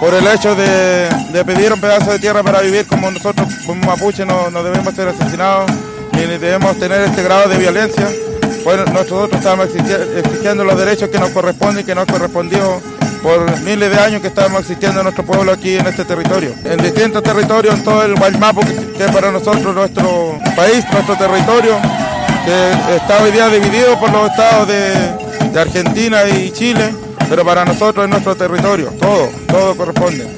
por el hecho de pedir un pedazo de tierra para vivir como nosotros, como mapuche, no debemos ser asesinados ni debemos tener este grado de violencia. Bueno, nosotros estamos exigiendo los derechos que nos corresponden y que nos correspondió por miles de años que estamos existiendo en nuestro pueblo aquí en este territorio. En distintos territorios, en todo el Guaymapu, que es para nosotros nuestro país, nuestro territorio, que está hoy día dividido por los estados de Argentina y Chile, pero para nosotros es nuestro territorio, todo corresponde.